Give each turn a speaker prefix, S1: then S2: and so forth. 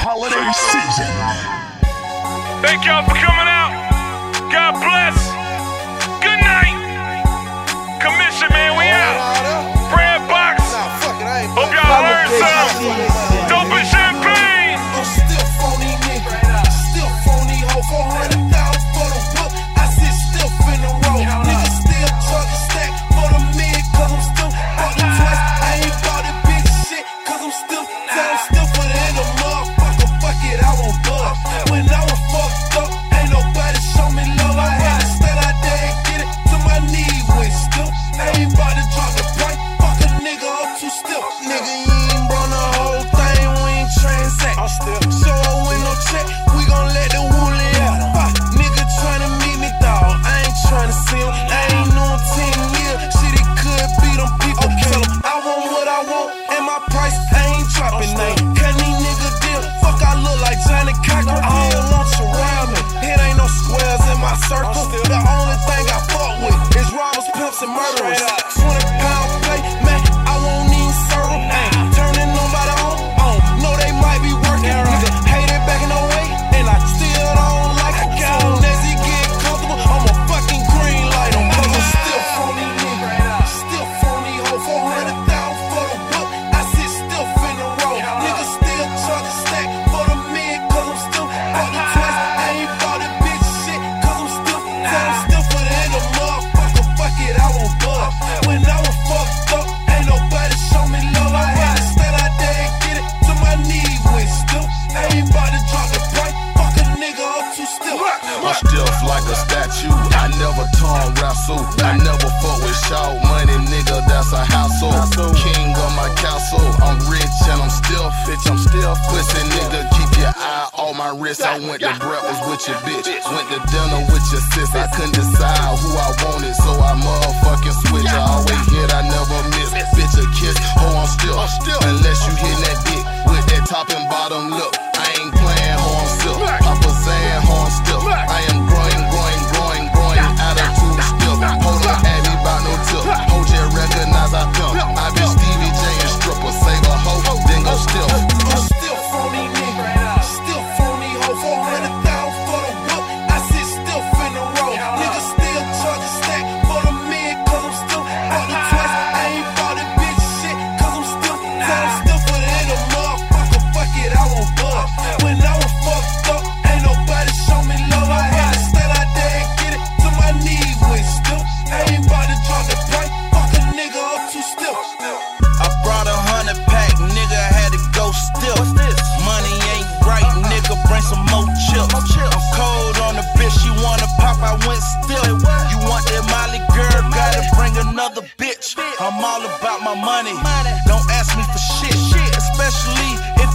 S1: holiday season.
S2: Thank y'all for coming out. God bless. Good night. Commission, man, we out. Brad Box. Hope y'all learned something. Dope and champagne.
S3: I'm still phony, nigga. Still phony, ho. 400,000 for the whoop. I sit still finna roll. Niggas still charge a stack for the mid, cause I'm still bought it twice. I ain't bought it bitch shit, cause I'm still for the end of motherfucker. Fuck it, I won't bug. When I was fucked up, ain't nobody show me love. I had to stand out there and get it to my knees with still. I ain't about to drop the price. Fuck a nigga up too still. Nigga, you ain't run the whole thing, we ain't transact. I'm still. So I win no check, we gon' let the woolly out. Nigga tryna meet me, dawg. I ain't tryna see him. I ain't known 10 years. Shit, it could be them people. Tell them I want what I want, and my price, I ain't dropping name. Can these niggas deal? Fuck, I look like Johnny Cochran. I don't want you around me. It ain't no squares in my circle. The only thing I fuck with is robbers, pimps, and murderers. 20-pound plate, man, I won't even serve them. Turning nobody on. No, they might be working. Nigga, hate it back in the way, and I still don't like it. Soon as he get comfortable, I'm a fucking green light on. Cause I'm still phony, nigga. Still phony, ho. 400,000 for the whoop. I sit still finna roll. Niggas still charge a stack for the mid, cause I'm still bought it twice. I ain't bought it bitch shit, cause I'm still for the end of motherfucker. Fuck it, I won't bug. When I was fucked up, ain't nobody show me love. I had to stand out there and get it to my knees with still. I ain't about to drop the price. Fuck a nigga up too still.
S4: I'm stiff like a statue. I never tongue wrestle. I never fuck with short money, nigga. That's a hassle. King of my castle. I'm rich and I'm still bitch. I'm still pussy, nigga. Keep your eye on my wrist. I went to breakfast with your bitch. Went to dinner with your sis. I couldn't decide who I wanted, so I motherfucking switch. I always hit, I never miss. Bitch a kiss, oh I'm still. Unless you hit that dick with that top and bottom lip. I ain't playing, ho I'm still. Papa saying, ho I'm still. I am growing. Attitude still. Hold on, Abby about no tip. Ho just recognize I pimp. I been Stevie J and stripper. Save a hoe, then go still.
S3: I'm still phony, nigga. Still phony, ho. 400,000 for the whoop. I sit still finna roll. Niggas still charge a stack for the mid, cause I'm still bought it twice. I ain't bought it bitch shit, cause I'm still for the end of motherfucker. Fuck it, I won't bug. When I was fucked up, ain't nobody show me love. I had to stand out there and get it to my knees with still. I ain't about to drop the price. Fuck a nigga up too still.
S5: I brought 100 pack, nigga, had to go still. Money ain't right, nigga, bring some more chips. I'm cold on the bitch, she wanna pop, I went still. You want that Molly girl, gotta bring another bitch. I'm all about my money, don't ask me for shit. Especially if